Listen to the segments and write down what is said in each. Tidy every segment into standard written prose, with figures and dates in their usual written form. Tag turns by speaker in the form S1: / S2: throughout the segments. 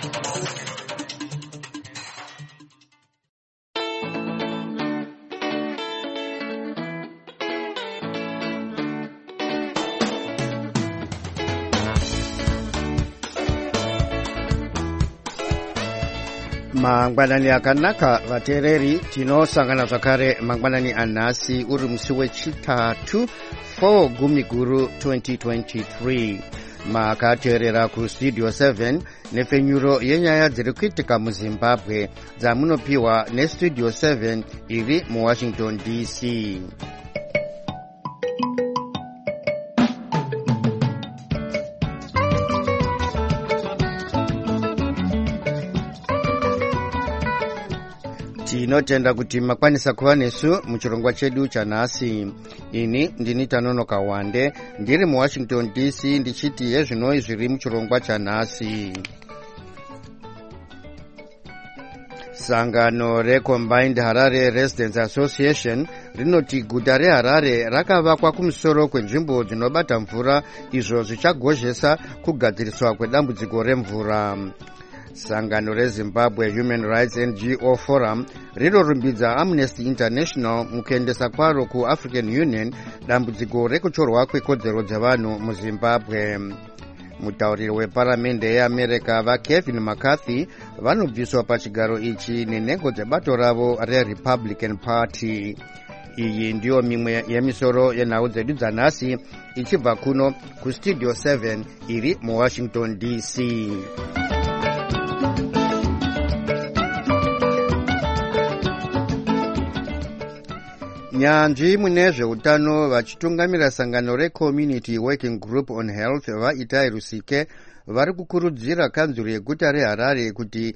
S1: Mangwanani akanaka vateereri, tinosangana zvakare mangwanani anhasi uri musi wechitatu 4 Gumiguru 2023. Makateerera kustudio 7 nefenyuro yenyaya dziri kuitika muZimbabwe dzamunopiwa nestudio 7 iri muWashington DC. Tinotenda kuti makwanisa kuva nesu muchirongwa chedu chanhasi. Ini ndini Tanonoka Wande, ndiri muWashington DC ndichiti yezvinoi zviri muchirongwa chanhasi. Sangano reCombined Harare Residents Association rinoti guta reHarare rakavakwa kumusoro kwenzvimbo dzinobata mvura, izvo zvichagozhesa kugadziriswa kwedambudziko remvura. Sangano reZimbabwe Human Rights NGO Forum rinorumbidza Amnesty International mukuendesa kwaro kuAfrican Union dambudziko rekuchorwa kwekodzero dzevanhu muZimbabwe. Mutauriri weparamende yeAmerica vaKevin McCarthy vanobviswa pachigaro ichi nenhengo dzebato ravo reRepublican Party. Iyi ndiyo mimwe yemisoro yenhau dzedu dzanhasi ichibva kuno kustudio 7 iri muWashington DC. Nyanzvi mune zveutano vachitungamira sangano reCommunity Working Group on Health vaItai Rusike vari kukurudzira kanzuro yeguta reHarare kuti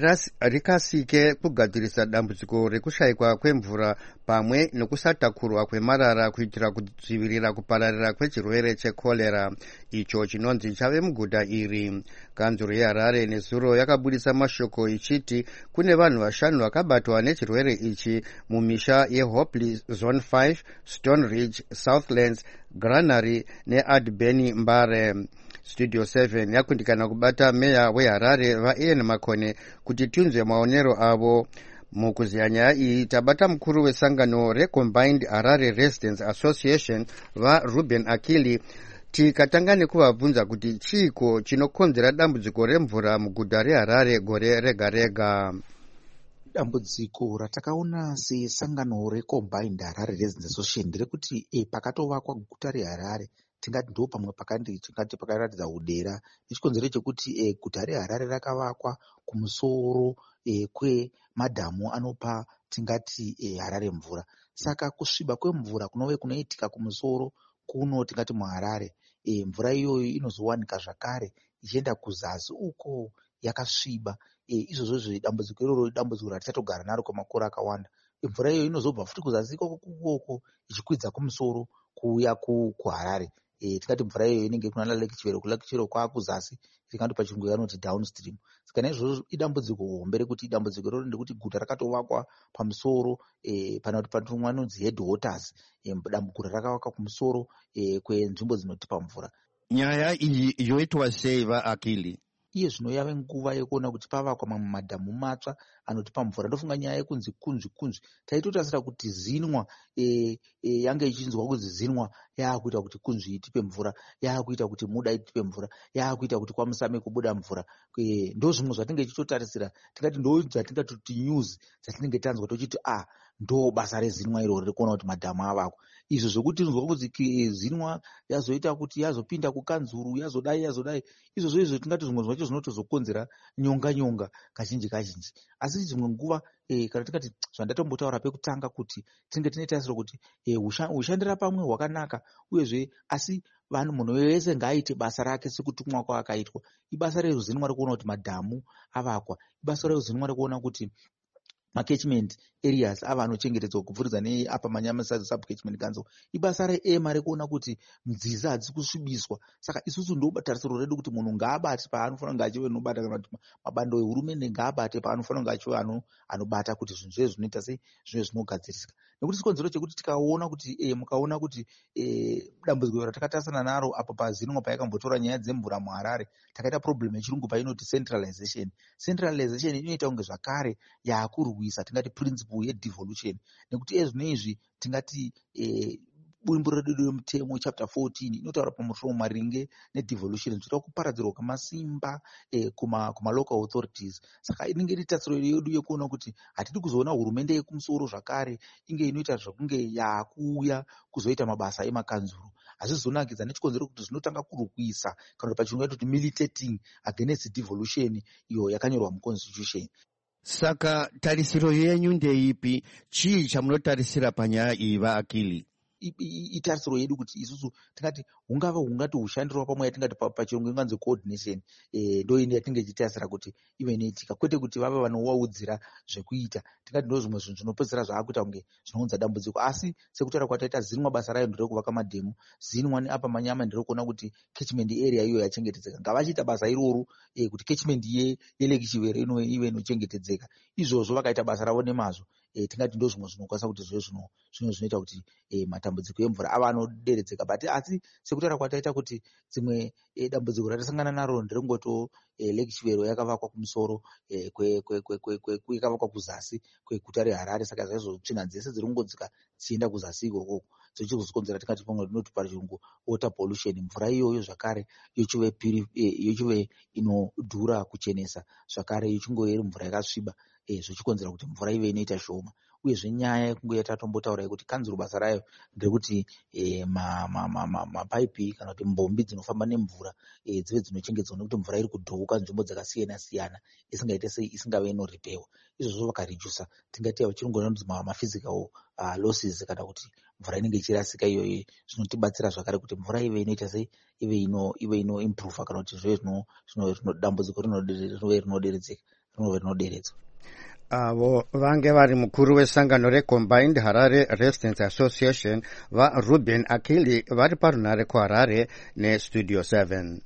S1: rikasike kugadzirisa dambudziko rekushayikwa kwemvura pamwe nekusatakurwa kwemarara kuitira kudzivirira kupararira kwechirwere chekorera icho chinonzi chave muguta iri. Kanzuro yeHarare nezuro yakabudisa mashoko ichiti kune vanhu 5 vakabatwa nechirwere ichi mumisha yeHopley Zone 5, Stone Ridge, Southlands, Granary neAdbeni Mbare. Studio 7 yakundikana kubata meya weHarare vaIan Makone kuti tiunze maonero avo. Mukuziya nyaya iyi tabata mukuru wesangano reCombined Harare Residents Association vaRuben Akili tikatanga nekuvabvunza kuti chiiko chinokonzera dambudziko remvura muguta reHarare gore rega rega.
S2: Dambudziko ratakaona sesangano reCombined Harare Residents Association nderekuti pakatovakwa guta reHarare tingati ndo pamwe tingati pakaratidza udera nechikonzero chekuti guta reHarare rakavakwa kumusoro kwemadhamu anopa tingati Harare mvura. Saka kusviba kwemvura kunove kunoitika kumusoro kuno tingati muHarare, mvura iyoyo inozowanika zvakare ichienda kuzasi uko yakasviba. Izvozvo dambudziko iroro dambudziko ratichatogara naro kwemakore akawanda. Mvura iyoyo inozobva futi kuzasi ikoko ichikwidza kumusoro kuuya kuHarare. Tingati mvura iyoyo inenge kuna Lake Chivero kwakuzasi tingati pachirungu vanoti downstream. Saka naizvozvo idambudziko hombe rekuti dambudziko iroro ndekuti guta rakatovakwa pamusoro pana kuti patumwa anonzi headwaters, guta rakavakwa kumusoro kwenzvimbo dzinotipa mvura.
S1: Nyaya iyi yoitwa sei vaAkili?
S2: Iye zvino yave nguva yekuona kuti pavakwa mamwe madhamu matsva anotipa mvura. Ndofunga nyaya yekunzi kunzvi taitotasira kuti Zinwa yange ichinzwa kunzi Zinwa yakuita kuti kunzvi itipe mvura, yakuita kuti Muda itipe mvura, yakuita kuti kwaMusame kubuda mvura. Ndo zvimwe zvatinenge tichitotarisira tingati ndo dzatingati kuti news dzatinenge tanzwa tochiti ndo basa reZinwa iroro rekuona kuti madhamu avakwa. Izvo zvokuti tinzwa kunzi Zinwa yazoita kuti yazopinda kukanzuru yazodai izvo tingati zvimwe zvacho zvinotozokonzera nyonga kazhinji. Asi dzimwe nguva kana tingati zvandatombotaura pekutanga kuti tinenge tine tarisiro kuti hushandira pamwe hwakanaka uyezve asi munhu wese ngaaite basa rake sekutumwa kwaakaitwa. Ibasa reZinwa rekuona kuti madhamu avakwa, ibasa reZinwa rekuona kuti macatchment areas ava anochengetedzwa kupfuridza neapa Manyama Sub-Catchment Council. Ibasa reEMA rekuona kuti nziza hadzisi kusvibiswa. Saka isusu ndotarisiro redu kuti munhu ngaabate paanofanira kunge achive anobata, kana kuti mabando ehurumende ngaabate paanofanira kunge achive anobata kuti zvinhu zvive zvinoita sei, zvive zvinogadzirisika. Nekuti chikonzero chekuti tikaona kuti mukaona kuti dambudziko ratakatarisana naro apo paZinwa payakambotora nyaya dzemvura muHarare, takaita problem yechirungu painoti centralization. Centralization inoita kunge zvakare yakurwisa tingati principle yedevolution, nekuti ezvinoizvi tingati bumbiro redu remutemo chapter 14 inotaura pamusoro maringe nedevolution zvoita kuparadzirwa kwemasimba kuma local authorities. Saka inenge iri tarisiro yedu yekuona kuti hatidi kuzoona hurumende yekumusoro zvakare inge inoita zvokunge yakuuya kuzoita mabasa emakanzuru. Hazvizonakidza nechikonzero kuti zvinotanga kurwisa kana pachirungu kuti militating against devolution iyo yakanyorwa muconstitution.
S1: Saka tarisiro yenyu ndeipi? Chii chamunotarisira panyaya iyi vaAkili?
S2: Itarisiro yedu kuti isusu tingati hungati hushandirwa pamwe yatingati pachirungu inganzi coordination, ndo ine yatinge tichitarisira kuti ive inoitika, kwete kuti vave vanowaudzira zvekuita. Tingati ndo zvimwe zvinhu zvinopedzisira zvaakuita kunge zvinounza dambudziko. Asi sekutaura kwataita Zinwa basa rayo nderekuvaka madhemu, Zinwa neapa Manyama nderekuona kuti catchment area iyo yachengetedzeka. Ngavachiita basa iroro kuti catchment yeLake Chivere ive inochengetedzeka. Izvozvo vakaita basa ravo nemazvo, tingati ndo zvimwe zvinokwanisa kuti zvinoita kuti matambudziko emvura ava anoderedzeka. But asi sekutaura kwataita kuti dzimwe dambudziko ratasangana naro nderengoto Lake Chivere yakavakwa kumusoro yakavakwa kuzasi kweguta reHarare. Saka izvozvo tsvina dzese dziringodzika dzichienda kuzasi ikoko dzichizokonzera tingati pamwe rinoti pachirungu water pollution. Mvura iyoyo zvakare yochive inodhura kuchenesa, zvakare yochingove iri mvura yakasviba, zvichikonzera kuti mvura ive inoita shoma. Uyezve nyaya yekunge yatatombotaura kuti kanzuru basa rayo ndekuti mapaipi kana kuti mbombi dzinofamba nemvura dzive dzinochengetedzwa, nekuti mvura iri kudhouka nzvimbo dzakasiyana siyana isingaite sei isingave inoripewa. Izvozvo vakaredusa tingati vachirungu vanonzi maphysical losses, kana kuti mvura inenge ichirasika iyoyo. Zvinotibatsira zvakare kuti mvura ive inoita sei, ive ino improve, kana kuti zvive dambudziko rinove rinoderedzwa.
S1: Avo vange vari mukuru wesangano reCombined Harare Residents Association vaRuben Akili vari parunare kuHarare neStudio 7.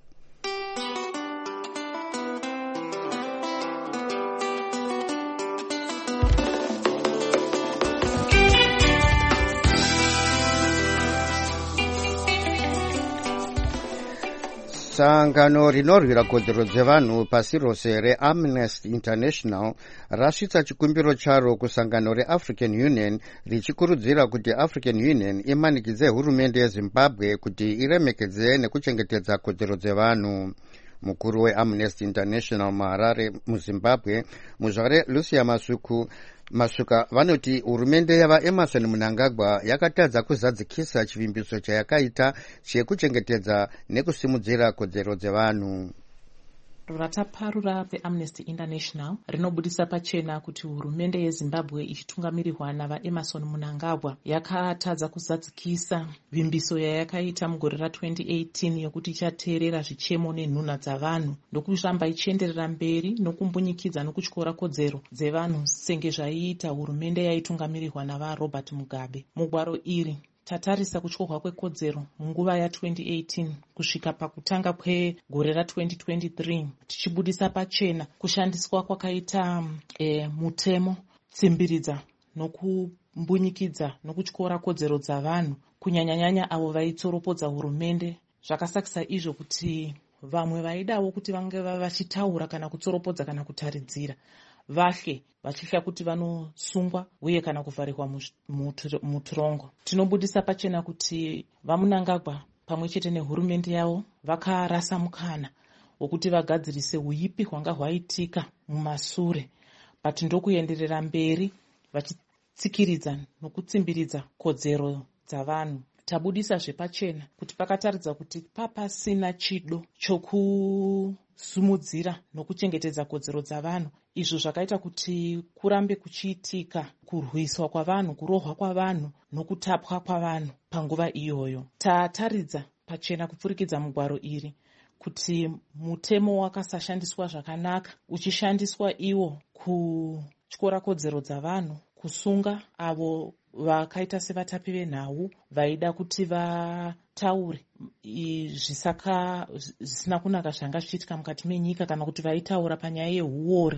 S1: Sangano rinorwira kodzero dzevanhu pasi rose reAmnesty International rasvitsa chikumbiro charo kusangano reAfrican Union richikurudzira kuti African Union imanikidze hurumende yeZimbabwe kuti iremekedze nekuchengetedza kodzero dzevanhu. Mukuru weAmnesty International muHarare muZimbabwe, muzvare Lucia Masuka vanoti hurumende yavaEmerson Mnangagwa yakatadza kuzadzikisa chivimbiso chayakaita chekuchengetedza nekusimudzira kodzero dzevanhu.
S3: Rataparura veAmnesty International rinobudisa pachena kuti hurumende yeZimbabwe ichitungamirirwa navaEmerson Mnangagwa yakatadza kuzadzikisa vimbiso yayakaita mugore ra2018 yokuti ichateerera zvichemo nenhunha dzavanhu ndokufamba ichienderera mberi nokumbunyikidza nokutyora kodzero dzevanhu senge zvaiita hurumende yaitungamirirwa navaRobert Mugabe. Mugwaro iri tatarisa kutyorwa kwekodzero munguva ya2018 kusvika pakutanga kwegore ra2023 tichibudisa pachena kushandiswa kwakaita mutemo tsimbiridza nokumbunyikidza nokutyora kodzero dzavanhu kunyanyanyanya avo vaitsoropodza hurumende. Zvakasakisa izvo kuti vamwe vaidawo kuti vange vachitaura kana kutsoropodza kana kutaridzira vahle vachitya kuti vanosungwa uye kana kuvharirwa mutorongo. Tinobudisa pachena kuti vaMnangagwa pamwe chete nehurumende yavo vakarasa mukana wokuti vagadzirise huipi hwanga hwaitika mumasure, but ndokuenderera mberi vachitsikiridza nokutsimbiridza kodzero dzavanhu. Tabudisa zvepachena kuti pakataridza kuti papasina chido chokusumudzira nokuchengetedza kodzero dzavanhu, izvo zvakaita kuti kurambe kuchiitika kurwiswa kwavanhu, kurohwa kwavanhu nokutapwa kwavanhu panguva iyoyo. Tataridza pachena kupfurikidza mugwaro iri kuti mutemo wakasashandiswa zvakanaka, uchishandiswa iwo kutyora kodzero dzavanhu, kusunga avo vakaita sevatapi venhau vaida kuti vataure zvisina kunaka zvanga zvichiitika mukati menyika kana kuti vaitaura panyaya yeuori.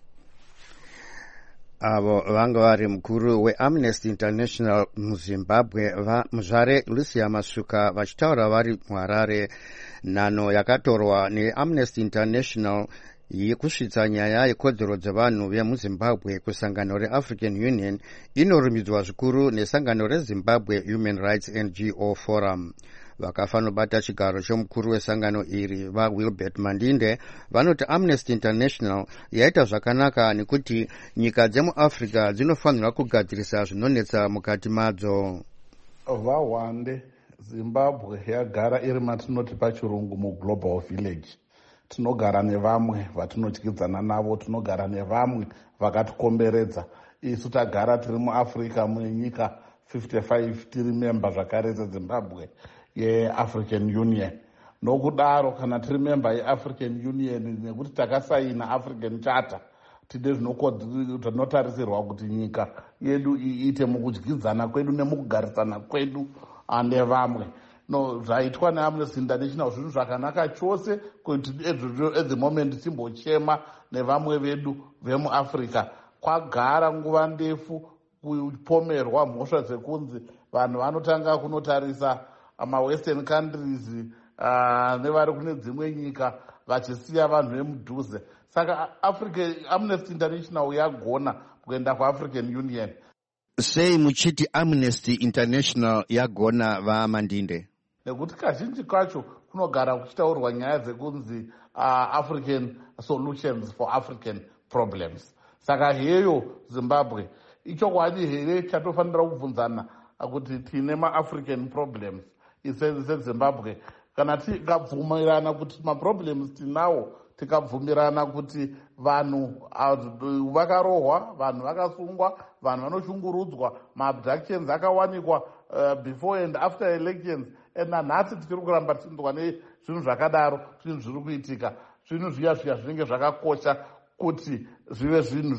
S1: Avo vanga vari mukuru weAmnesty International muZimbabwe muzvare Lucia Masuka vachitaura vari muHarare. Nhano yakatorwa neAmnesty International yekusvitsa nyaya yekodzero dzevanhu vemuZimbabwe kusangano reAfrican Union inorumidzwa zvikuru nesangano reZimbabwe Human Rights NGO Forum. Vakafanobata chigaro chomukuru wesangano iri vaWilbert Mandinde vanoti Amnesty International yaita zvakanaka nekuti nyika dzemuAfrica dzinofanirwa kugadzirisa zvinonetsa mukati madzo.
S4: Vahwande Zimbabwe yagara iri matinoti pachirungu muglobal village. Tinogara nevamwe vatinotyidzana navo, tinogara nevamwe vakatikomberedza. Isu tagara tiri muAfrica munyika 55 tiri memba zvakare dzeZimbabwe yeAfrican Union. Nokudaro kana tiri memba yeAfrican Union nekuti takasaina African Charter, tine zvinotarisirwa kuti nyika yedu iite mukudyidzana kwedu nemukugarisana kwedu nevamwe. No, zvaitwa neAmnesty International zvinhu zvakanaka chose kuti at the moment timbochema nevamwe vedu vemuAfrica. Kwagara nguva ndefu kupomerwa mhosva dzekunzi vanhu vanotanga kunotarisa western countries nevari kune dzimwe nyika vachisiya vanhu vemudhuze. Saka Amnesty International yagona kuenda kuAfrican Union.
S1: Sei muchiti Amnesty International yagona vaMandinde?
S4: Nekuti kazhinji kacho kunogara kuchitaurwa nyaya dzekunzi African solutions for African problems. Saka heyo Zimbabwe ichokwadi here chatofanira kubvunzana kuti tine maAfrican problems seZimbabwe. Kana tikabvumirana kuti maproblems tinawo, tikabvumirana kuti vanhu vakarohwa, vanhu vakasungwa, vanhu vanoshungurudzwa, maabductions akawanikwa before and after elections, nanhasi tichiri kuramba tindwa nezvinhu zvakadaro, zvinhu zviri kuitika. Zvinhu zviya zvinenge zvakakosha kuti zvive zvinhu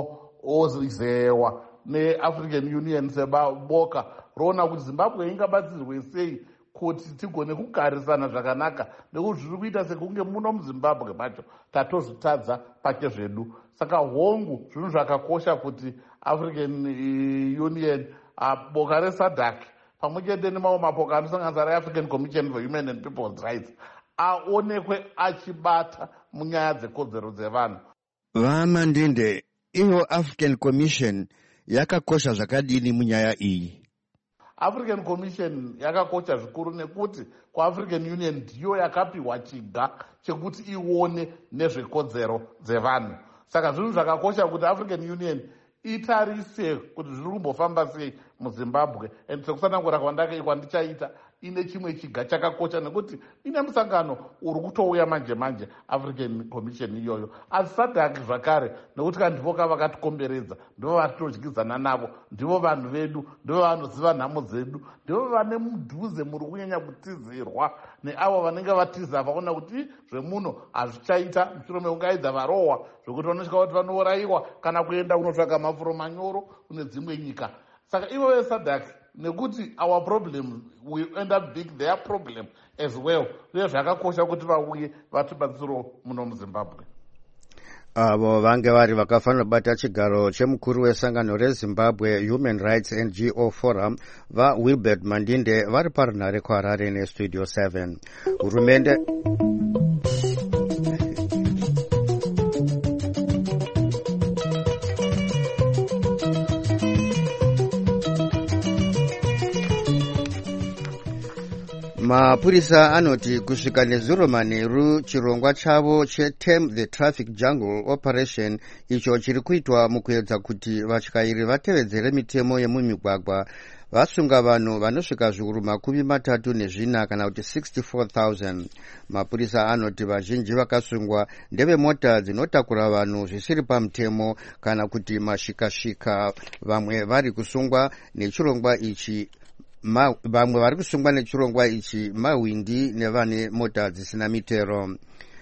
S4: zvinozewa neAfrican Union seboka roona kuti Zimbabwe ingabatsirwe sei kuti tigone kugarisana zvakanaka, nekuti zviri kuita sekunge muno muZimbabwe macho tatozvitadza pake zvedu. Saka hongu zvinhu zvakakosha kuti African Union, boka reSADC pamwe chete nemamwe mapoka anosanganisa reAfrican Commission for Human and People's Rights aonekwe achibata munyaya dzekodzero dzevanhu.
S1: VaMandinde, iyo African Commission yakakosha zvakadini munyaya iyi?
S4: African Commission yakakosha zvikuru nekuti kuAfrican Union ndiyo yakapiwa chiga chekuti ione nezvekodzero dzevanhu. Saka zvinhu zvakakosha kuti African Union itarise kuti zviri kumbofamba sei muZimbabwe. And sekusanangura kwandakaitwa ndichaita ine chimwe chiga chakakosha nekuti ine musangano uri kutouya manje manje African Commission iyoyo. Asi SADC zvakare nekuti kandivo vakatikomberedza, ndivo vatodyidzana navo, ndivo vanhu vedu, ndivo vanoziva nhamo dzedu, ndivo vane mudhuze muri kunyanya kutizirwa neavo vanenge vatiza vaona kuti zvemuno hazvichaita mushure meungaidza varohwa zvokuti vanosvika kuti vanourayiwa kana kuenda kunotsvaga mafuro manyoro kune dzimwe nyika. Saka ivo veSADC nekuti our problem we end up being their problem as well. Uye zvakakosha kuti vauye vatibatsiro muno muZimbabwe.
S1: Avo vange vari vakafanira bata chigaro chemukuru wesangano reZimbabwe Human Rights NGO Forum vaWilbert Mandinde vari parunhare kuHarare neStudio 7. Hurumende Mapurisa anoti kusvika nezuro manheru chirongwa chavo cheTame the Traffic Jungle Operation icho chiri kuitwa mukuedza kuti vatyairi vatevedzere mitemo yemumigwagwa vasunga vanhu vanosvika zviuru 34 kana kuti 64,000. Mapurisa anoti vazhinji vakasungwa ndevemota dzinotakura vanhu zvisiri pamutemo kana kuti mashikashika. Vamwe vari kusungwa nechirongwa ichi vamwe vari kusungwa nechirongwa ichi mawindi nevane mota dzisina mitero.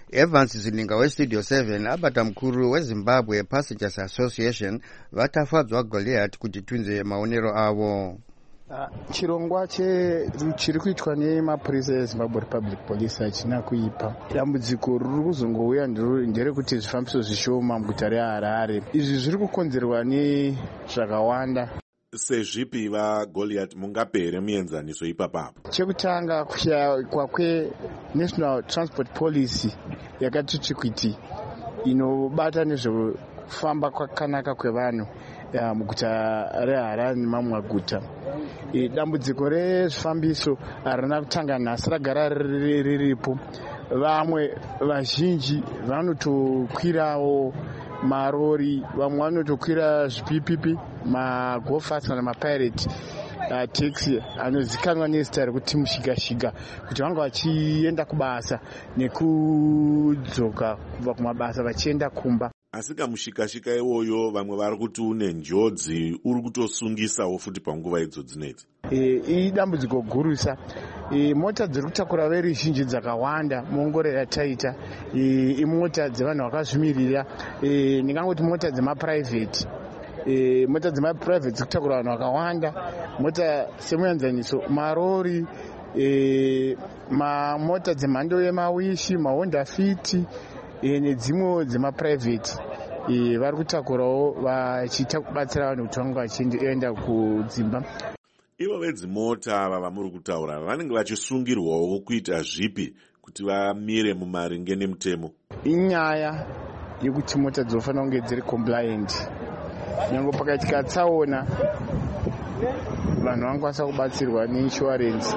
S1: Evans Zininga westudio 7 abata mkuru weZimbabwe Passengers Association vatafadzwa Goliath kuti tunze maonero avo.
S5: Chirongwa chiri kuitwa nemapurisa eZimbabwe Republic Police hachina kuipa. Dambudziko riri kuzongouya nderekuti zvifambiso zvishoma muguta reHarare. Izvi zviri kukonzerwa nezvakawanda.
S6: Sezvipi vaGoliath mungapere muenzaniso ipapapo?
S5: Chekutanga kushayikwa kweNational Transport Policy yakati tsvikwiti inobata nezvekufamba kwakanaka kwevanhu muguta reHarare nemamwe maguta. Dambudziko rezvifambiso harina kutanga nhasi, ragara riripo. Vamwe vazhinji vanotokwirawo marori, vamwe vanotokwira zvipipipi, magofasi kana mapirate taxi anozikanwa nezita rekuti mushikashika, kuti vanga vachienda kubasa nekudzoka kubva kumabasa vachienda kumba.
S6: Asi kamushikashika iwoyo vamwe vari kuti une njodzi uri kutosungisawo futi panguva idzo dzinedzi.
S5: Idambudziko gurusa. Mota dziri kutakura veruzhinji dzakawanda muongoro yataita. Imota dzevanhu vakazvimirira. Ndingangoti mota dzemapurayivheti. Mota dzemapurayivheti dziri kutakura vanhu vakawanda. Mota semuenzaniso marori, mamota dzemhando yemawishi, maHonda Fit nedzimwe dzemapurayivheti. Vari kutakurawo vachiita kubatsira vanhu kuti vange vachienda kudzimba.
S6: Ivo vedzimota ava vamuri kutaura vanenge vachisungirwawo kuita zvipi kuti vamire mumaringe nemutemo?
S5: Inyaya yekuti mota dzinofanira kunge dziri compliant. Nyange pakaitika tsaona vanhu vangakwanisa kubatsirwa neinsurance.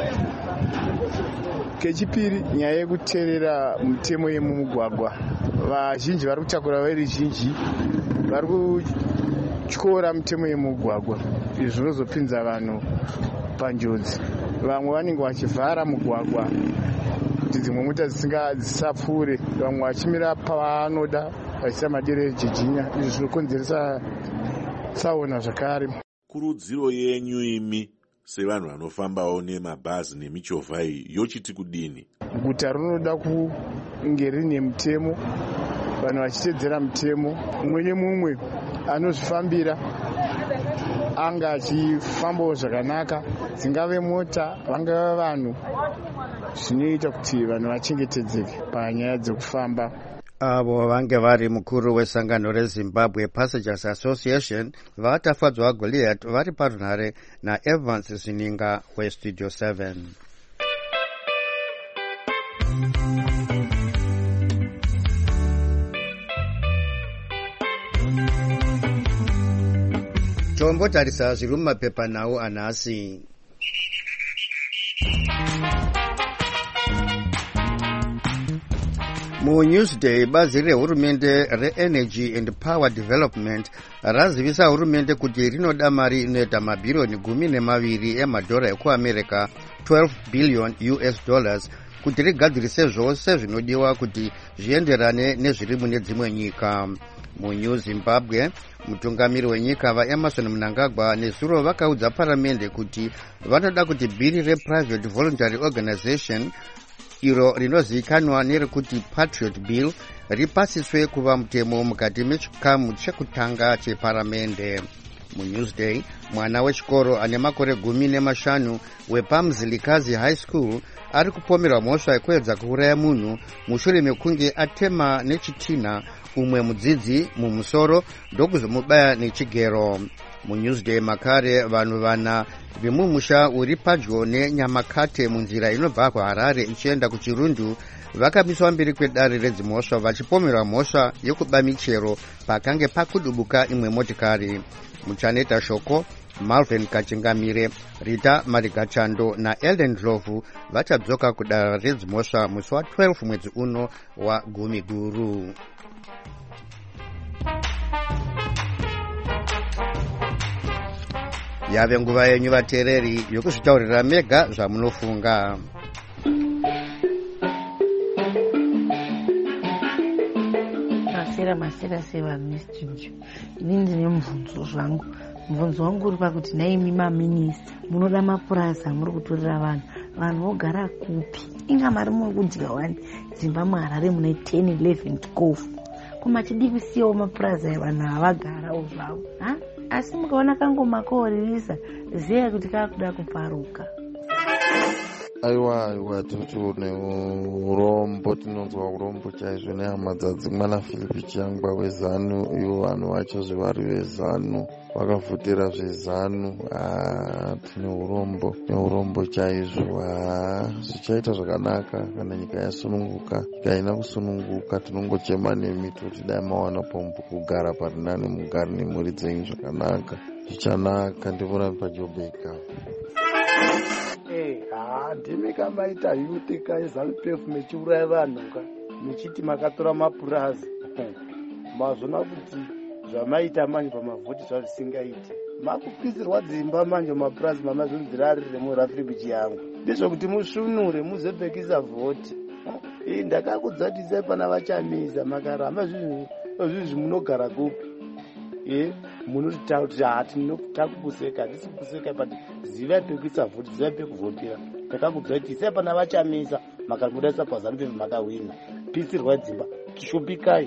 S5: Kechipiri, nyaya yekuteerera mitemo yemumugwagwa. Vazhinji vari kutakura veruzhinji vari kutyora mitemo yemugwagwa. Izvi zvinozopinza vanhu panjodzi. Vamwe vanenge vachivhara mugwagwa kuti dzimwe mota dzisapfuure, vamwe vachimira pavanoda vachiisa maderejijinya. Izvi zvinokonzeresa tsaona zvakare.
S6: Kurudziro yenyu imi sevanhu vanofambawo nemabhazi nemichovha iyi yochiti kudini?
S5: Guta rinoda kunge rine mutemo, vanhu vachiteedzera mutemo. Mumwe nemumwe anozvifambira anga achifambawo zvakanaka, dzingave mota, vangava vanhu, zvinoita kuti vanhu vachengetedzeke panyaya dzekufamba.
S1: Avo vange vari mukuru wesangano reZimbabwe Passengers Association vatafadzwa Goliath vari parunhare naEvans Zininga westudio 7. Tombotarisa zviri mumapepanhau anhasi. MuNewsday, bazi rehurumende reEnergy and Power Development razivisa hurumende kuti rinoda mari inoita mabhiriyoni 12 emadhora ekuAmerica, $12 billion kuti rigadzirise zvose zvinodiwa kuti zvienderane nezviri mune dzimwe nyika. MuNew Zimbabwe, mutungamiri wenyika vaEmerson Mnangagwa nezuro vakaudza paramende kuti vanoda kuti bhiri rePrivate Voluntary Organization iro rinozivikanwa nerekuti Patriot Bill ripasiswe kuva mutemo mukati mechikamu chekutanga cheparamende. MuNewsday, mwana wechikoro ane makore 15 wepaMzilikazi High School ari kupomerwa mhosva yekuedza kuuraya munhu mushure mekunge atema nechitina umwe mudzidzi mumusoro ndokuzomubaya nechigero. MuNewsday makare, vanhu vana vemumusha uri padyo neNyamakate munzira inobva kuHarare ichienda kuChirundu vakamiswa mberi kwedare redzimhosva vachipomerwa mhosva yekuba michero pakange pakudubuka imwe motikari. Muchaneta shoko, Malvin Kachingamire, Rita Marigachando naElden Ndlovu vachadzoka kudare redzimhosva musi wa12 mwedzi uno wa10. Yave nguva yenyu vateereri yokuzvitaurira mega zvamunofunga.
S7: Masera sevanhu nestudio. Ini ndine mubvunzo zvangu. Mubvunzo wangu uri pakuti naimi maminista munoda mapurasa muri kutorera vanhu vanhu vogara kupi? Inga mari muri kudya wani dzimba muHarare mune 10, 11, 12. Kumachidi kusiyawo mapurazi vanhu havagarawo zvavo. Asi mukaona kangoma koririsa ziya kuti kakuda kuparuka.
S8: Aiwa tiri urombo, tinonzwa urombo chaizvo nehama dzadzimwana Philip Chiyangwa weZanu. Ivo vanhu vacho zvevari veZanu vakavhotera zveZanu. Tine urombo chaizvo. Zvichaita zvakanaka kana nyika yasununguka. Nyika haina kusununguka, tinongochema nemi toti dai mawana kugara parinani, mugari nemhuri dzenyu zvakanaka. Zvichanaka. Ndivona paJobeka.
S5: Ndimi kamaita yutika yeZANU-PF mechiuraya vanhu mechiti makatora mapurazi. Mazvona kuti zvamaita manje pamavhoti zvazvisingaiti. Makupisirwa dzimba manje mapurazi mamazvinzira ari remuRaFilipi Chiyangwa. Ndezvokuti musvinure muzobhekisa vhoti. Ndakakudzatisa pana vachamisa makaramba zvinhu munogara kupi? Munoti takubuseka, ndisi kubuseka but zivai pekuisa vhoti, zivai pekuvhotera. Ndakakudzatisa pana vachamisa makamudasa paZANU-PF makawina. Pisirwa dzimba, shupikai.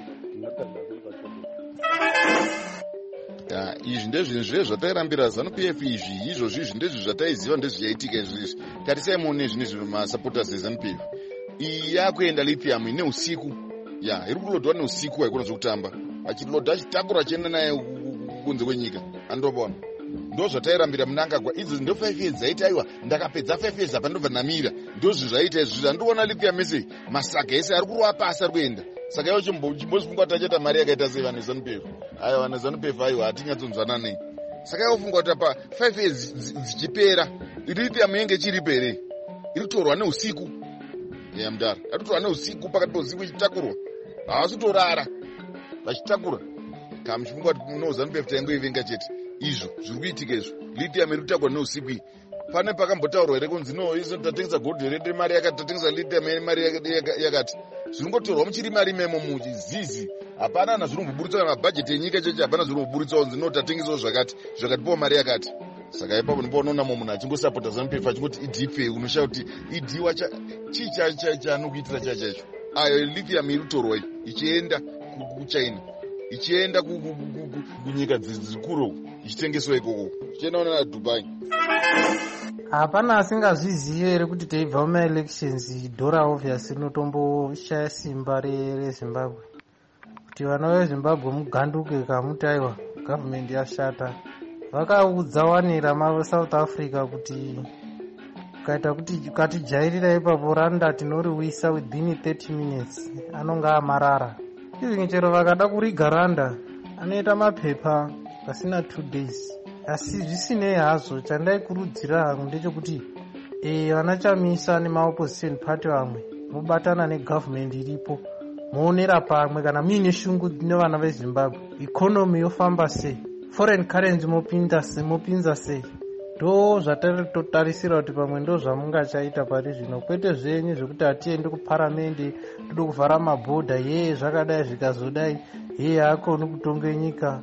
S9: Izvi ndezvinhu zvatairambira ZANU-PF izvozvi ndezvo zvataiziva ndezvichaitika izvizvi. Tarisai muone zvinhu masupporters eZANU-PF. Iyi yakuenda lithium ine usiku. Iri kulodwa neusiku haikona zvokutamba. Vachilodha achitakura achienda naye kunze kwenyika. Andobona. Ndo zvatairambira munangagwa. Idzi ndo 5 years dzaiti aiwa ndakapedza 5 years apa ndobva namira. Ndo zvaita izvi. Andoona lithium ese masaga ese ari kurwa pasi ari kuenda. Saka iwo chimbozifunga kuti achata mari yakaita sei vanhu veZANU-PF. Aiwa vanhu veZANU-PF aiwa hatinyatsonzwana nei. Saka iwo funga kuti apa 5 years dzichipera lithium yenge chiripo here. Iri kutorwa neusiku. Mudara. Ari kutorwa neusiku pakati pousiku ichitakurwa. Havasi kutorara vachitakura. Kamuchifunga kuti ZANU-PF taingoivenga chete. Izvo zviri kuitika izvo. Lithium iri kutakurwa neusiku iyi. Pane pakambotaurwa here kunzi no izvo tatengesa gold rate mari yakati, tatengesa lithium mari yakati. Zvinongotorwa muchiri mari memo muchizizi. Hapana na zviri kuburitsa mabhajeti enyika cheche, hapana zviri kuburitsa kunzi no tatengesawo zvakatipowo mari yakati. Saka ipapo ndipoona mumwe munhu achingosapota ZANU-PF achingoti idipe, unoshaura kuti idiwa chii chaanokuitira chaicho. Ayo lithium iri kutorwa ichienda kuChina, ichienda kunyika dzikuru, ichitengeswa ikoko, ichienda naDubai.
S10: Hapana asingazvizivi here kuti teibva mumaelections dhora obviously rinotomboshaya simba reZimbabwe. Kuti vana veZimbabwe muganduke kamuti aiwa gavhumende yashata. Vakaudzawanira maSouth Africa kuti ukaita kuti ukatijairira ipapo randa tinoriwisa within 30 minutes anonga amarara. Izvi chero vakada kuriga randa anoita mapepa pasina 2 days. Asi zvisinei hazvo, chandaikurudzira hangu ndechekuti vanachamisa nemaopposition party vamwe mobatana negavhumende iripo, moonera pamwe kana muine shungu nevana veZimbabwe, ikonomi yofamba sei, foreign currency mopinza sei. Ndo zvatatotarisira kuti pamwe ndo zvamungachaita pari zvino, kwete zvenyu zvekuti hatiendi kuparamende tode kuvhara mabhodha zvakadai zvikazodai haakoni kutonga nyika.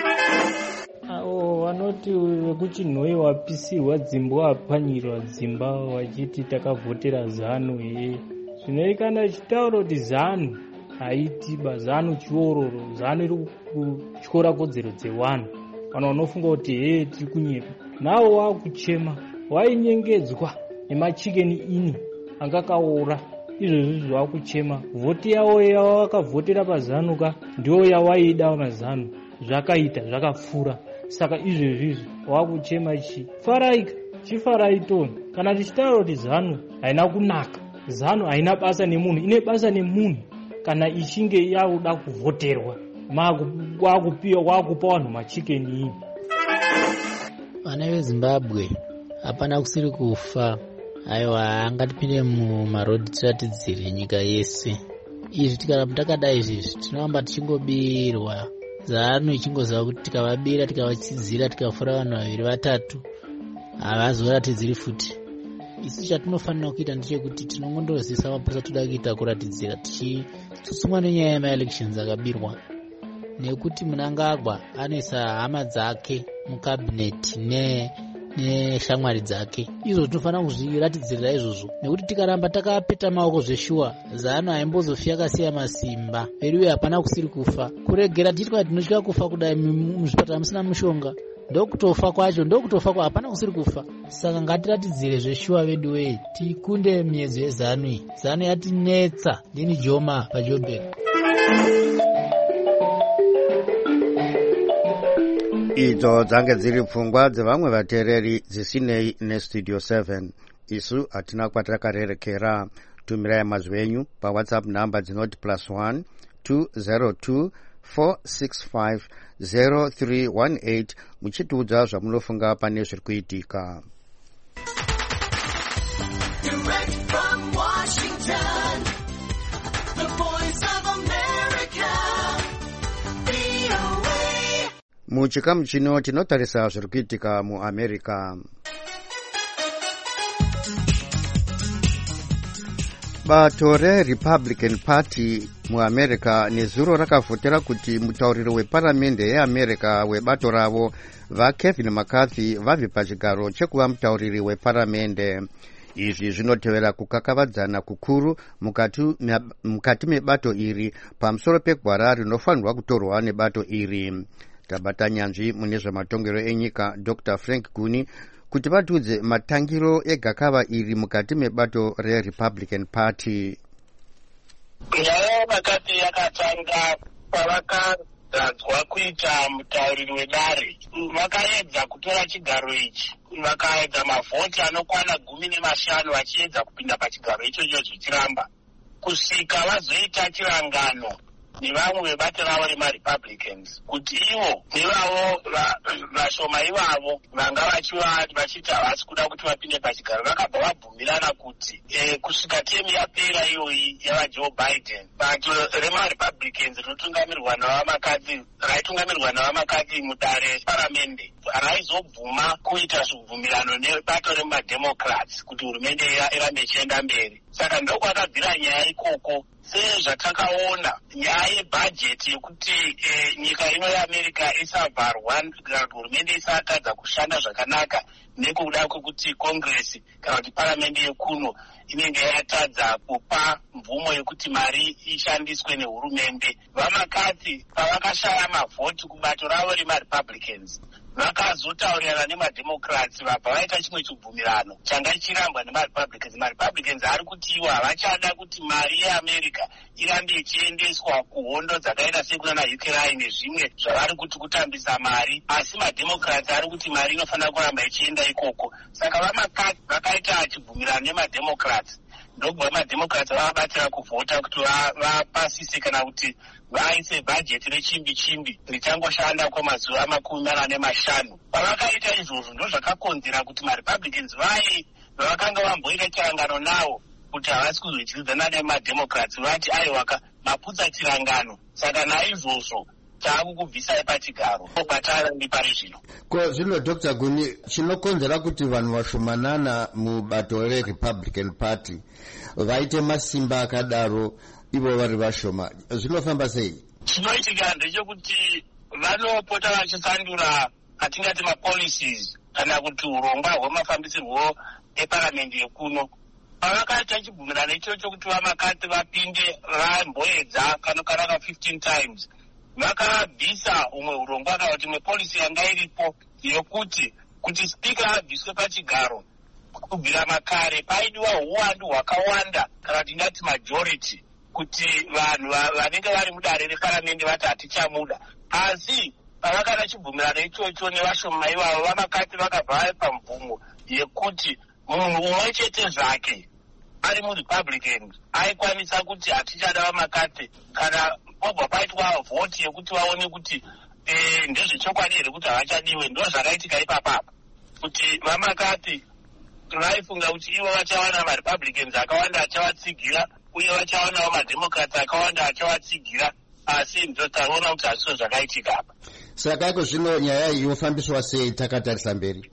S11: Vanoti vekuchinhoi wapisirwa dzimba wapwanyirwa dzimba wachiti takavhotera ZANU zvinoikana chitauro kuti ZANU haitiba, ZANU chiororo, ZANU iri kutyora kodzero dzevanhu. Vanhu vanofunga kuti tiri kunyika. Nawo wakuchema wainyengedzwa nemachikeni ini angakaora. Izvozvi zvakuchema vhoti yavo yavakavhotera paZANU ndiyo yawaida maZANU, zvakaita zvakapfura. Saka izvezvi wakuchema chifaraika chifaraitoni. Kana tichitaura kuti ZANU haina kunaka, ZANU haina basa nemunhu, ine basa nemunhu. Kana ichinge yakuda kuvhoterwa wakupa vanhu machikeni ini.
S12: Vana veZimbabwe hapana kusiri kufa. Aiwa angatipinde mumarodi tiratidzire nyika yese. Izvi tikaramba takadai izvi tinoramba tichingobirwa. ZANU ichingozava kuti tikavabira tikavachidzira tikafura vanhu vaviri vatatu havazoratidziri futi. Isi chatinofanira kuita ndechekuti tinongondozisa mapurisa toda kuita kuratidzira tichitsutsumwa nenyaya yemaelections akabirwa, nekuti Mnangagwa anoisa hama dzake mukabineti neshamwari dzake. Izvo tinofanira kuzviratidzirira izvozvo, nekuti tikaramba takapeta maoko zveshuwa ZANU haimbozofia akasiya masimba veriwe hapana kusiri kufa. Kuregera titwa tinotya kufa kudai muzvipatara musina mushonga ndokutofa kwacho, ndokutofa kwa hapana kusiri kufa. Saka ngatiratidzire zveshuwa vedu wei, tikunde miedzo yeZANU iyi. ZANU yatinetsa. Ndini Joma paJoburg.
S1: Idzo dzange dziri pfungwa dzevamwe vateereri dzisinei nestudio 7. Isu hatina kwatakarerekera. Tumirai mazwi enyu paWhatsApp namba dzinoti +1 202 465 0318 muchitiudza zvamunofunga pane zviri kuitika. Muchikamu chino tinotarisa zviri kuitika muAmerica. Bato reRepublican Party muAmerica nezuro rakavhotera kuti mutauriri weparamende yeAmerica webato ravo vaKevin McCarthy vabve pachigaro chekuva mutauriri weparamende. Izvi zvinotevera kukakavadzana kukuru mukati mebato iri pamusoro pegwara rinofanirwa kutorwa nebato iri. Tabata nyanzvi mune zvematongero enyika Dr. Frank Guni kuti vatiudze matangiro egakava iri mukati mebato reRepublican Party.
S13: Nyaya McCarthy yakatanga pavakadzadzwa kuita mutauriri wedare. Vakaedza kutora chigaro ichi, vakaedza mavhoti anokwana 15 vachiedza kupinda pachigaro ichocho zvichiramba, kusvika vazoita chirangano nevamwe vebato ravo remaRepublicans kuti ivo nevavo vashoma ivavo vanga vachiti havasi kuda kuti vapinde pachigaro. Vakabva vabvumirana kuti kusvika temu yapera iyoyi yavaJoe Biden, bato remaRepublicans rinotungamirwa raitungamirwa navaMcCarthy mudare paramende raizobvuma kuita zvibvumirano nebato remaDemocrats kuti hurumende irambe ichienda mberi. Saka ndokwakabvira nyaya ikoko. Sezvatakaona nyaya yebhajeti yekuti nyika ino yeAmerica isavharwa, hurumende isatadza kushanda zvakanaka nekuda kwekuti Congress kana kuti paramende yekuno inenge yatadza kupa mvumo yekuti mari ishandiswe nehurumende. VaMcCarthy pavakashaya mavhoti kubato ravo remaRepublicans vakazotaurirana nemaDemocrats vabva vaita chimwe chibvumirano changa chirambwa nemaRepublicans. MaRepublicans ari kuti ivo havachada kuti mari yeAmerica irambe ichiendeswa kuhondo dzakaita sekunana Ukraine nezvimwe zvavari kuti kutambisa mari, asi maDemocrats ari kuti mari inofanira kuramba ichienda ikoko. Saka vaMcCarthy vakaita chibvumirano nemaDemocrats, ndobva maDemocrats vavabatsira kuvhota kuti vapasise kana kuti vaise bhajeti rechimbi-chimbi richangoshanda kwemazuva 45. Pavakaita izvozvo ndozvakakonzera kuti maRepublicans vavakanga vamboita chirangano navo kuti havasi kuzoityidzana nemaDemocrats vati aiwaka maputsa chirangano. Saka naizvozvo taakukubvisai pachigaro kwatarambi pari zvino.
S1: Ko zvino Dr. Guni, chinokonzera kuti vanhu vashomanana mubato reRepublican Party vaite masimba akadaro ivo vari vashoma, zvinofamba sei?
S13: Chinoitika ndechekuti vanopota vachisandura atingati mapolicies kana kuti urongwa hwemafambisirwo eparamende yekuno. Pavakaita chibvumirano ichocho kuti vaMcCarthy vapinde vamboedza kanokanaka 15 times, vakabvisa umwe urongwa kana kuti imwe polisi yanga iripo yokuti spika abviswe pachigaro kubvira makare paidiwa uwandu hwakawanda kana kuti ndati majority kuti vanhu vanenge vari mudare reparamende vati hatichamuda. Asi pavakana chibvumirano ichocho nevashoma ivavo vaMcCarthy vakabva pamvumo yekuti munhu umwe chete zvake ari muRepublican aikwanisa kuti hatichada vaMcCarthy kana pobva paitwa vhoti yekuti vaone kuti ndezvechokwadi here kuti havachadiwe. Ndo zvakaitika ipapapa kuti vaMcCarthy vaifunga kuti ivo vachawana maRepublicans akawanda achavatsigira uye vachawanawo maDemocrats akawanda achavatsigira, asi ndotaona kuti hazvo zvakaitika apa.
S1: Saka iko zvino nyaya iyi yofambiswa sei takatarisa mberi?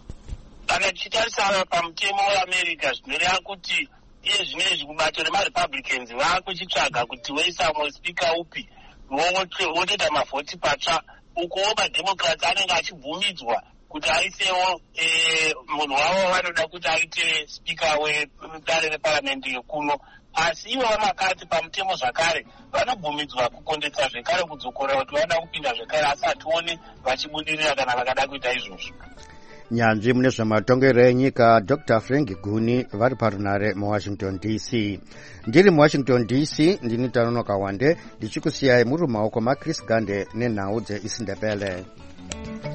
S13: Kana tichitarisa pamutemo weAmerica zvinoreva kuti iye zvinezvi kubato remaRepublicans vaakuchitsvaga kuti voisamo spika upi votoita mavhoti patsva, ukowo maDemocrats anenge achibvumidzwa kuti aisewo munhu wavo vanoda kuti aite spika wedare reparamende yekuno, asi ivo vamakati pamutemo zvakare vanobvumidzwa kukondetsa zvekare kudzokora kuti vanoda kupinda zvekare, asi hationi vachibudirira kana vakada kuita izvozvo.
S1: Nyanzvi mune zvematongero enyika Dr. Frank Guni vari parunare muWashington DC. Ndiri muWashington DC ndini Tanonoka Wande ndichikusiyai muri mumaoko maChris Gande nenhau dzeIsindebele.